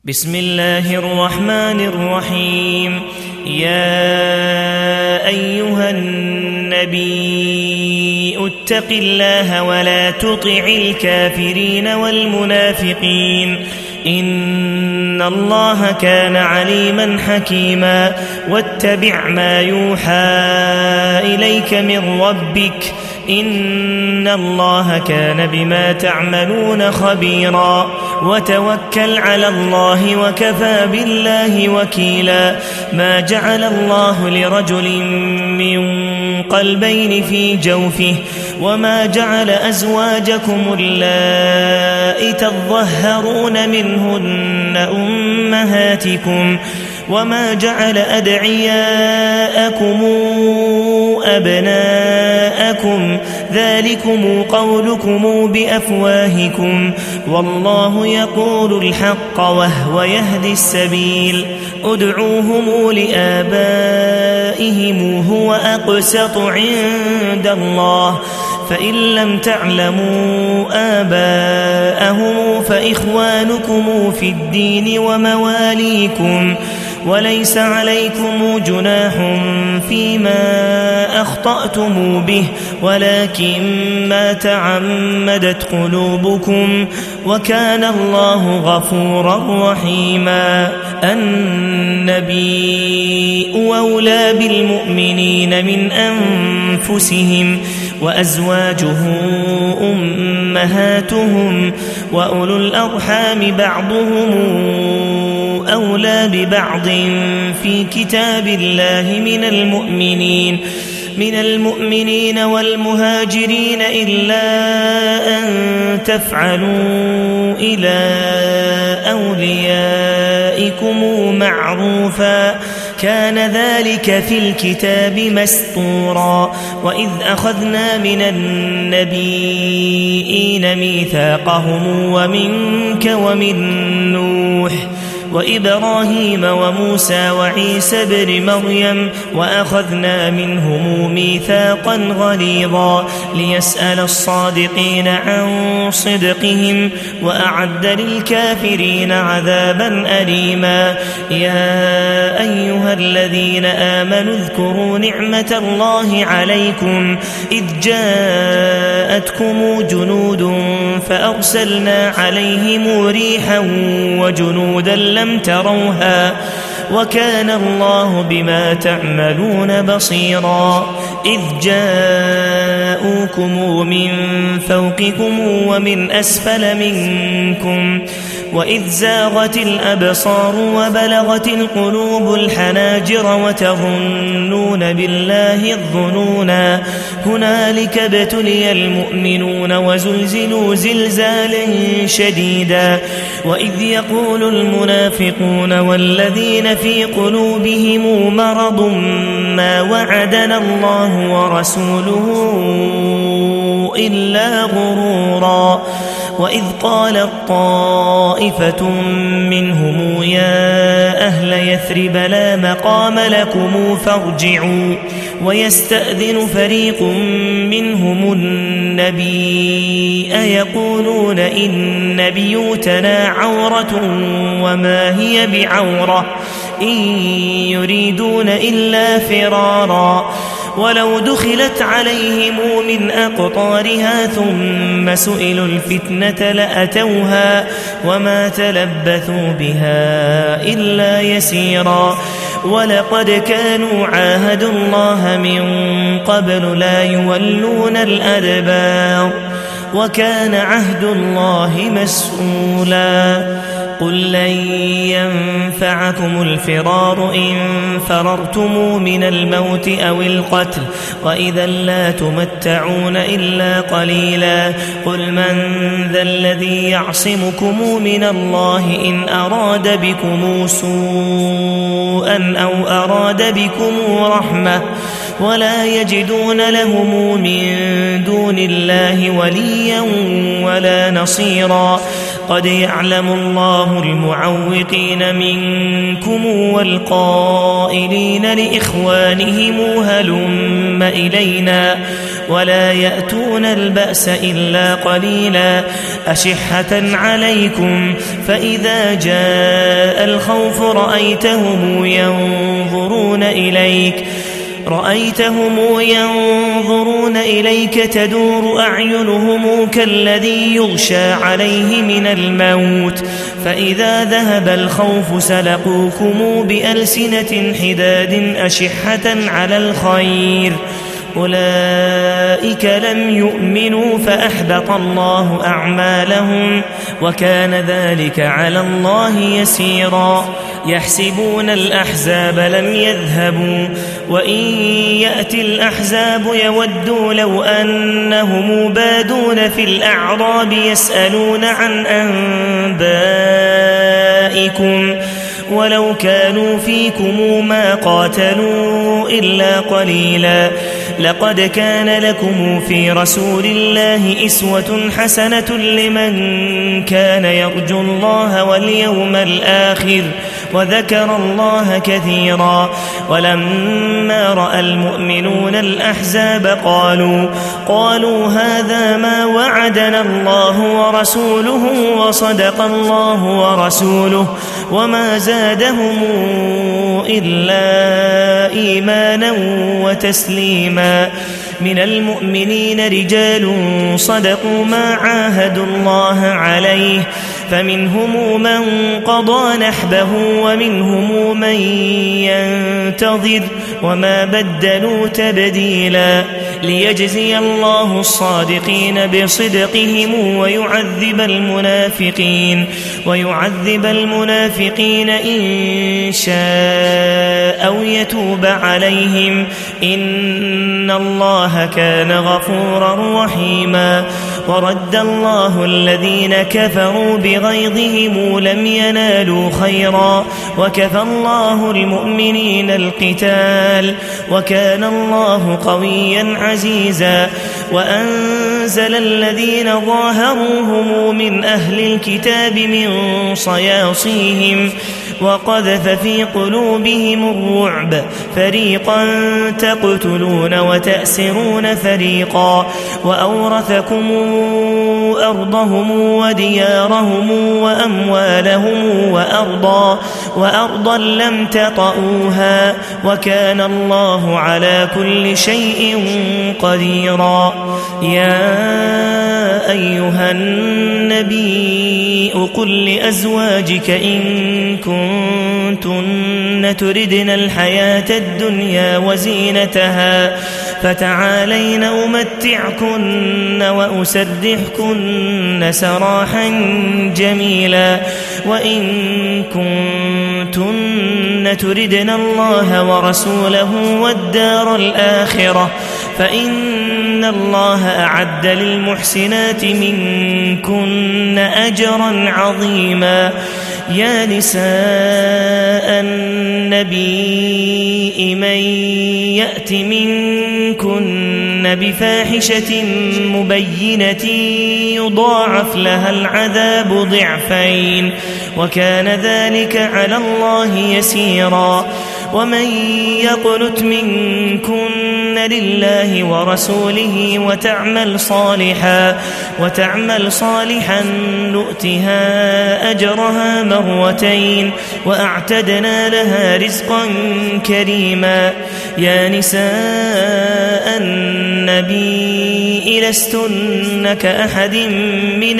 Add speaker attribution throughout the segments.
Speaker 1: بسم الله الرحمن الرحيم. يا أيها النبي اتق الله ولا تطع الكافرين والمنافقين إن الله كان عليما حكيما. واتبع ما يوحى إليك من ربك إن الله كان بما تعملون خبيرا. وتوكل على الله وكفى بالله وكيلا. ما جعل الله لرجل من قلبين في جوفه وما جعل أزواجكم اللائي تظهرون منهن أمهاتكم وما جعل أدعياءكم أبناءكم ذلكم قولكم بأفواهكم والله يقول الحق وهو يهدي السبيل. ادعوهم لآبائهم هو أقسط عند الله فإن لم تعلموا آباءهم فإخوانكم في الدين ومواليكم وليس عليكم جناح فيما أخطأتم به ولكن ما تعمدت قلوبكم وكان الله غفورا رحيما. النبي أولى بالمؤمنين من أنفسهم وأزواجه أمهاتهم وأولو الأرحام بعضهم أولى ببعض في كتاب الله من المؤمنين والمهاجرين إلا أن تفعلوا إلى أوليائكم معروفا كان ذلك في الكتاب مسطورا. وإذ أخذنا من النبيين ميثاقهم ومنك ومن نوح وإبراهيم وموسى وعيسى بن مريم وأخذنا منهم ميثاقا غليظا ليسأل الصادقين عن صدقهم وأعد للكافرين عذابا أليما. يا أيها الذين آمنوا اذكروا نعمة الله عليكم إذ جاءتكم جنود فأرسلنا عليهم ريحا وجنودا لم تروها وكان الله بما تعملون بصيرا. إذ جاءوكم من فوقكم ومن أسفل منكم وإذ زاغت الأبصار وبلغت القلوب الحناجر وتظنون بالله الظنونا. هنالك ابتلي المؤمنون وزلزلوا زلزالا شديدا. وإذ يقول المنافقون والذين في قلوبهم مرض ما وعدنا الله ورسوله إلا غرورا. وإذ قالت طائفة منهم يا أهل يثرب لا مقام لكم فارجعوا ويستأذن فريق منهم النبي أيقولون إن بيوتنا عورة وما هي بعورة إن يريدون إلا فرارا. ولو دخلت عليهم من أقطارها ثم سئلوا الفتنة لأتوها وما تلبثوا بها إلا يسيرا. ولقد كانوا عاهدوا الله من قبل لا يولون الأدبار وكان عهد الله مسؤولا. قل لن ينفعكم الفرار إن فررتم من الموت أو القتل وإذا لا تمتعون إلا قليلا. قل من ذا الذي يعصمكم من الله إن أراد بكم سوءا أو أراد بكم رحمة ولا يجدون لهم من دون الله وليا ولا نصيرا. قد يعلم الله المعوقين منكم والقائلين لإخوانهم هلم إلينا ولا يأتون البأس إلا قليلا. أشحة عليكم فإذا جاء الخوف رأيتهم ينظرون إليك تدور أعينهم كالذي يغشى عليه من الموت فإذا ذهب الخوف سلقوكم بألسنة حداد أشحة على الخير أولئك لم يؤمنوا فأحبط الله أعمالهم وكان ذلك على الله يسيرا يحسبون الأحزاب لم يذهبوا وإن يأتي الأحزاب يودوا لو أنهم بادون في الأعراب يسألون عن أنبائكم ولو كانوا فيكم ما قاتلوا إلا قليلا لقد كان لكم في رسول الله أسوة حسنة لمن كان يرجو الله واليوم الآخر وذكر الله كثيرا ولما رأى المؤمنون الأحزاب قالوا هذا ما وعدنا الله ورسوله وصدق الله ورسوله وما زادهم إلا إيمانا وتسليما من المؤمنين رجال صدقوا ما عاهدوا الله عليه فمنهم من قضى نحبه ومنهم من ينتظر وما بدلوا تبديلا ليجزي الله الصادقين بصدقهم ويعذب المنافقين إن شاء أو يتوب عليهم إن الله كان غفورا رحيما ورد الله الذين كفروا بغيظهم لم ينالوا خيرا وكفى الله المؤمنين القتال وكان الله قويا عزيزا وأنزل الذين ظاهروهم من أهل الكتاب من صياصيهم وقذف في قلوبهم الرعب فريقا تقتلون وتأسرون فريقا وأورثكم أرضهم وديارهم وأموالهم وأرضا لم تطئوها وكان الله على كل شيء قديرا يا أيها النبي قل لأزواجك إن كنتن تردن الحياة الدنيا وزينتها فتعالين أمتعكن وأسرحكن سراحا جميلا وإن كنتن تردن الله ورسوله والدار الآخرة فإن الله أعد للمحسنات منكن أجرا عظيما يا نساء النبي من يأت منكن بفاحشة مبينة يضاعف لها العذاب ضعفين وكان ذلك على الله يسيرا ومن يقنت منكن لله ورسوله وتعمل صالحا نؤتها أجرها مرتين وأعتدنا لها رزقا كريما يا نساء النبي لستن كأحد من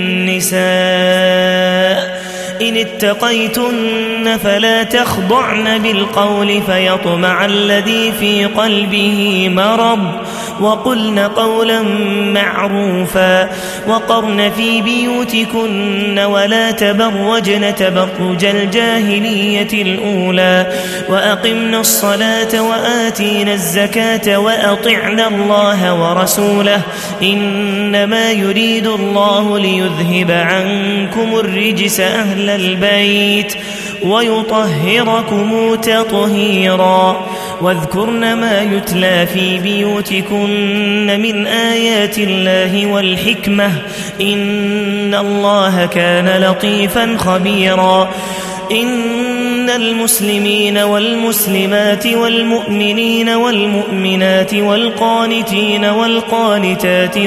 Speaker 1: النساء إن اتقيتن فلا تخضعن بالقول فيطمع الذي في قلبه مرض وقلن قولا معروفا وقرن في بيوتكن ولا تبرجن تبرج الجاهلية الأولى وأقمن الصلاة وآتينا الزكاة وأطعنا الله ورسوله إنما يريد الله ليذهب عنكم الرجس أهل البيت ويطهركم تطهيرا واذكرن ما يتلى في بيوتكن من آيات الله والحكمة إن الله كان لطيفا خبيرا إن المسلمين والمسلمات والمؤمنين والمؤمنات والقانتين والقانتات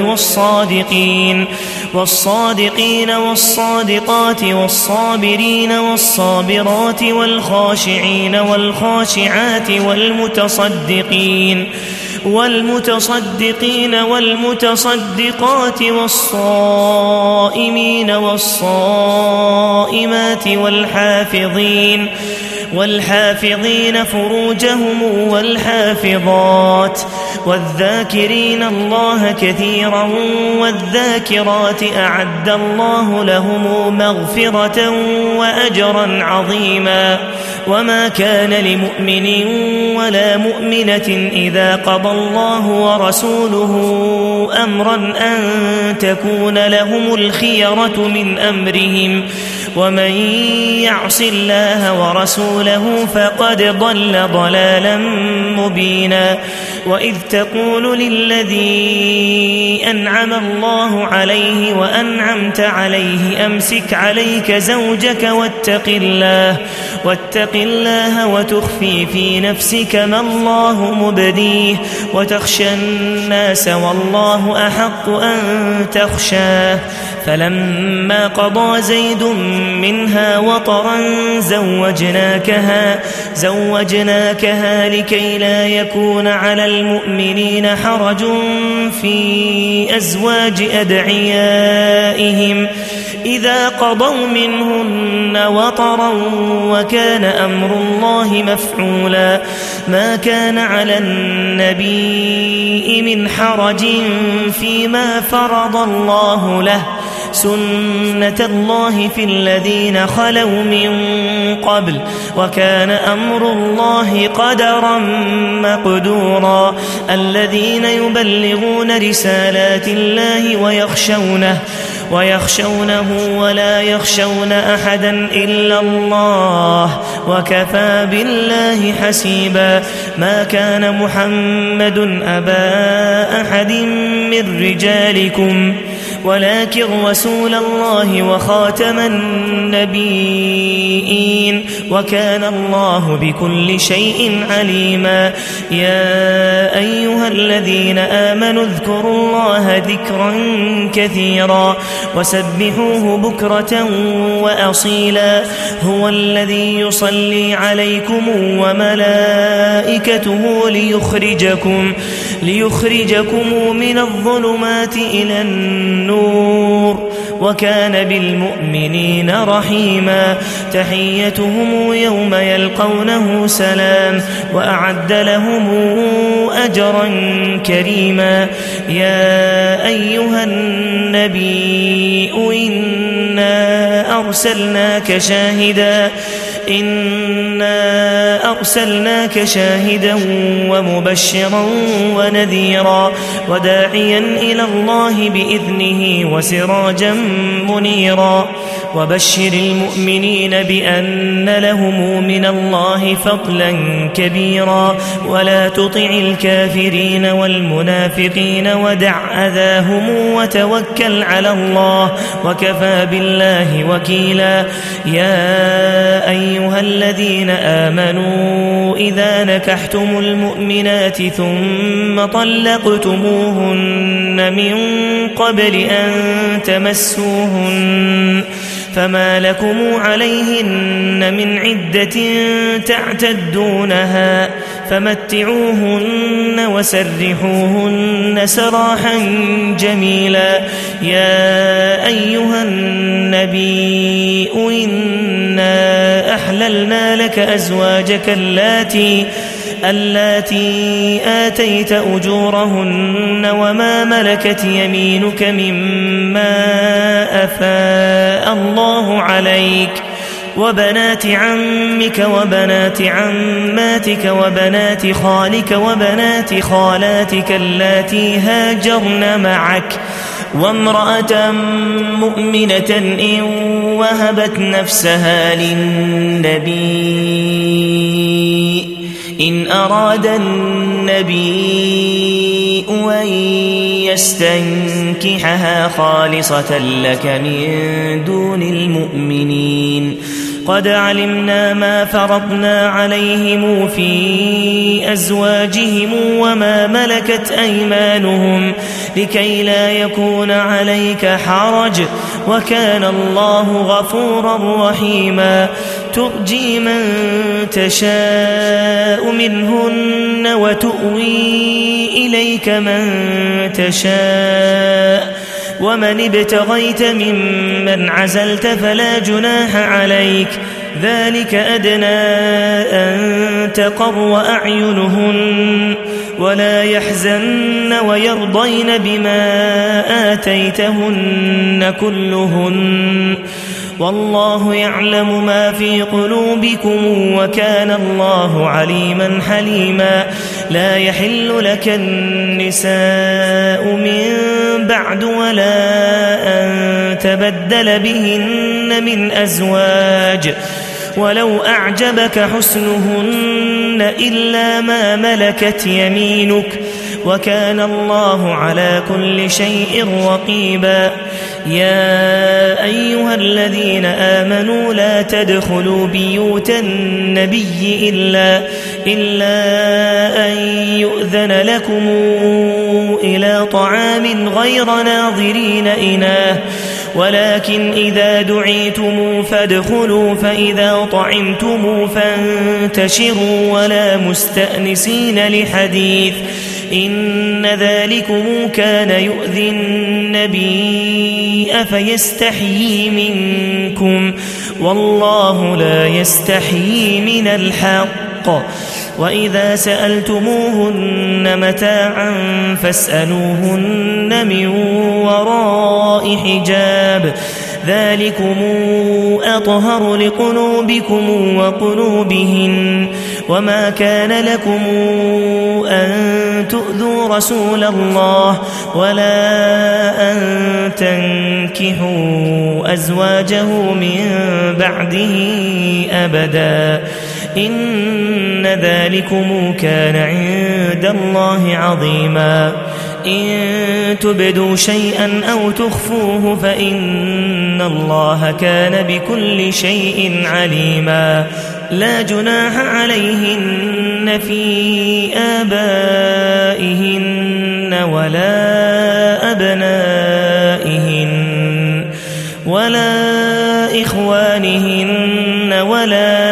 Speaker 1: والصادقين والصادقات والصابرين والصابرات والخاشعين والخاشعات والمتصدقين والمتصدقات والصائمين والصائمات والحافظين فروجهم والحافظات والذاكرين الله كثيرا والذاكرات أعد الله لهم مغفرة وأجرا عظيما. وما كان لمؤمن ولا مؤمنة إذا قضى الله ورسوله أمرا أن تكون لهم الخيرة من أمرهم ومن يعص الله ورسوله فقد ضل ضلالا مبينا. وإذ تقول للذي أنعم الله عليه وأنعمت عليه أمسك عليك زوجك واتق الله وتخفي في نفسك ما الله مبديه وتخشى الناس والله أحق أن تخشاه. فلما قضى زيد منها وطرا زوجناكها لكي لا يكون على المؤمنين حرج في أزواج أدعيائهم إذا قضوا منهن وطرا وكان أمر الله مفعولا. ما كان على النبي من حرج فيما فرض الله له سنة الله في الذين خلوا من قبل وكان أمر الله قدرا مقدورا. الذين يبلغون رسالات الله ويخشونه ولا يخشون أحدا إلا الله وكفى بالله حسيبا. ما كان محمد أبا أحد من رجالكم ولكن رسول الله وخاتم النبيين وكان الله بكل شيء عليما. يا أيها الذين آمنوا اذكروا الله ذكرا كثيرا وسبحوه بكرة وأصيلا. هو الذي يصلي عليكم وملائكته ليخرجكم من الظلمات إلى النور وكان بالمؤمنين رحيما. تحيتهم يوم يلقونه سلام وأعد لهم أجرا كريما. يا أيها النبي إنا أرسلناك شاهدا ومبشرا ونذيرا وداعيا إلى الله بإذنه وسراجا منيرا. وبشر المؤمنين بأن لهم من الله فضلا كبيرا ولا تطع الكافرين والمنافقين ودع أذاهم وتوكل على الله وكفى بالله وكيلا. يا أيها الذين آمنوا إذا نكحتم المؤمنات ثم طلقتموهن من قبل أن تمسوهن فما لكم عليهن من عدة تعتدونها فمتعوهن وسرحوهن سراحا جميلا. يا أيها النبي إنا أحللنا لك أزواجك اللاتي آتيت أجورهن وما ملكت يمينك مما أفاء الله عليك وبنات عمك وبنات عماتك وبنات خالك وبنات خالاتك اللاتي هاجرن معك وامرأة مؤمنة إن وهبت نفسها للنبي إن أراد النبي أن يستنكحها خالصة لك من دون المؤمنين قد علمنا ما فرضنا عليهم في أزواجهم وما ملكت أيمانهم لكي لا يكون عليك حرج وكان الله غفورا رحيما ترجي من تشاء منهن وتؤوي إليك من تشاء ومن ابتغيت ممن عزلت فلا جناح عليك ذلك أدنى أن تقر أعينهن ولا يحزن ويرضين بما آتيتهن كلهن والله يعلم ما في قلوبكم وكان الله عليما حليما لا يحل لك النساء من بعد ولا أن تبدل بهن من أزواج ولو أعجبك حسنهن إلا ما ملكت يمينك وكان الله على كل شيء رقيبا يا أيها الذين آمنوا لا تدخلوا بيوت النبي إلا أن يؤذن لكم إلى طعام غير ناظرين إناه ولكن إذا دعيتم فادخلوا فإذا طعمتم فانتشروا ولا مستأنسين لحديث إن ذلكم كان يؤذي النبي فيستحيي منكم والله لا يستحيي من الحق وإذا سألتموهن متاعا فاسألوهن من وراء حجاب ذلكم أطهر لقلوبكم وقلوبهن وما كان لكم أن تؤذوا رسول الله ولا أن تنكحوا أزواجه من بعده أبدا إن ذلكم كان عند الله عظيما إن تبدوا شيئا أو تخفوه فإن الله كان بكل شيء عليما لا جناح عليهن في آبائهن ولا أبنائهن ولا إخوانهن ولا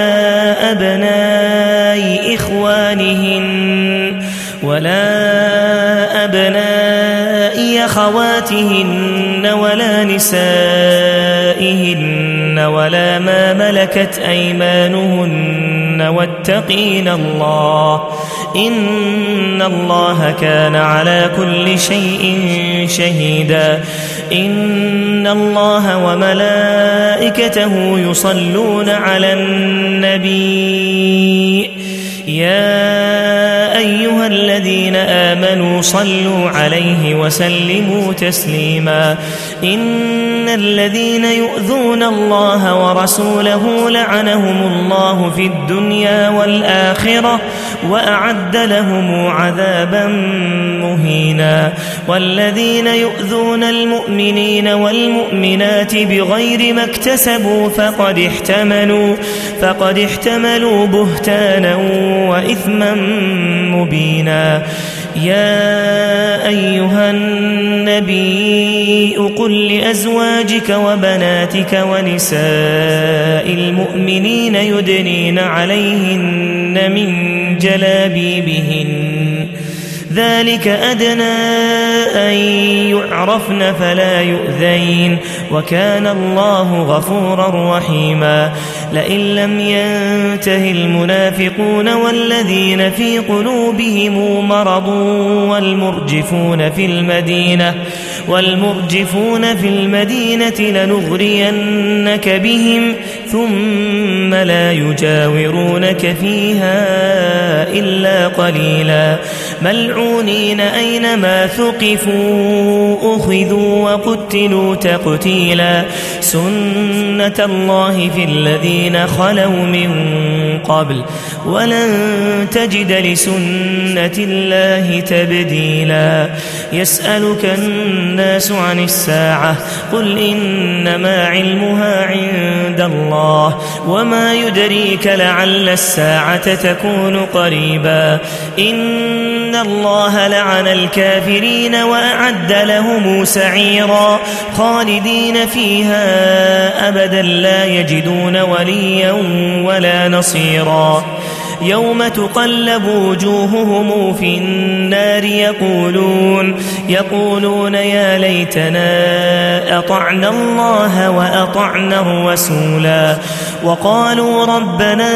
Speaker 1: أبناء إخوانهن ولا أبناء أخواتهن ولا نسائهن ولا ما ملكت أيمانهن واتقين الله إن الله كان على كل شيء شهيدا إن الله وملائكته يصلون على النبي يا أيها الذين آمنوا صلوا عليه وسلموا تسليما إن الذين يؤذون الله ورسوله لعنهم الله في الدنيا والآخرة وأعد لهم عذابا مهينا والذين يؤذون المؤمنين والمؤمنات بغير ما اكتسبوا فقد احتملوا بهتانا وإثما مبينا يا أيها النبي قل لأزواجك وبناتك ونساء المؤمنين يدنين عليهن من جلابيبهن ذلك أدنى أن يعرفن فلا يؤذين وكان الله غفورا رحيما لئن لم ينته المنافقون والذين في قلوبهم مرض والمرجفون في المدينة لنغرينك بهم ثم لا يجاورونك فيها إلا قليلا ملعونين أينما ثقفوا أخذوا وقتلوا تقتيلا سنة الله في الذين خلوا من قبل ولن تجد لسنة الله تبديلا يسألك الناس عن الساعة قل إنما علمها عند الله وما يدريك لعل الساعة تكون قريبا إن الله لعن الكافرين وأعد لهم سعيرا خالدين فيها أبدا لا يجدون وليا ولا نصيرا يوم تقلب وجوههم في النار يقولون يا ليتنا أطعنا الله وأطعنا الرسولا وقالوا ربنا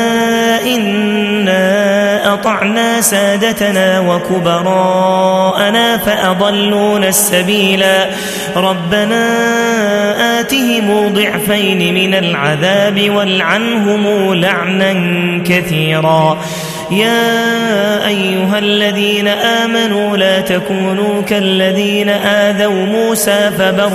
Speaker 1: إنا أطعنا سادتنا وكبراءنا فأضلونا السبيلا ربنا آتهم ضعفين من العذاب والعنهم لعنا كثيرا يا أيها الذين آمنوا لا تكونوا كالذين آذوا موسى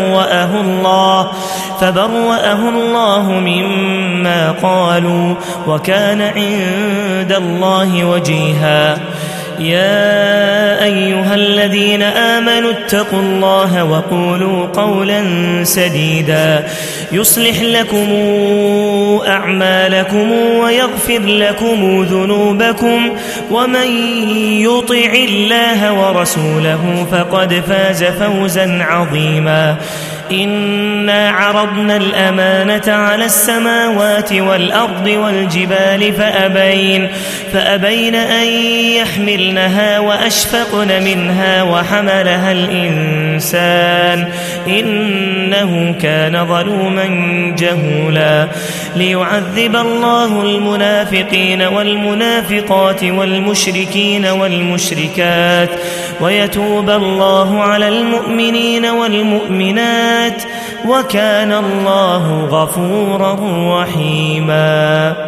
Speaker 1: فبرأه الله مما قالوا وكان عند الله وجيها يا أيها الذين آمنوا اتقوا الله وقولوا قولا سديدا يصلح لكم أعمالكم ويغفر لكم ذنوبكم ومن يطع الله ورسوله فقد فاز فوزا عظيما إنا عرضنا الأمانة على السماوات والأرض والجبال فأبين أن يحملنها وأشفقن منها وحملها الإنسان إنه كان ظلوما جهولا ليعذب الله المنافقين والمنافقات والمشركين والمشركات ويتوب الله على المؤمنين والمؤمنات وكان الله غفورا رحيما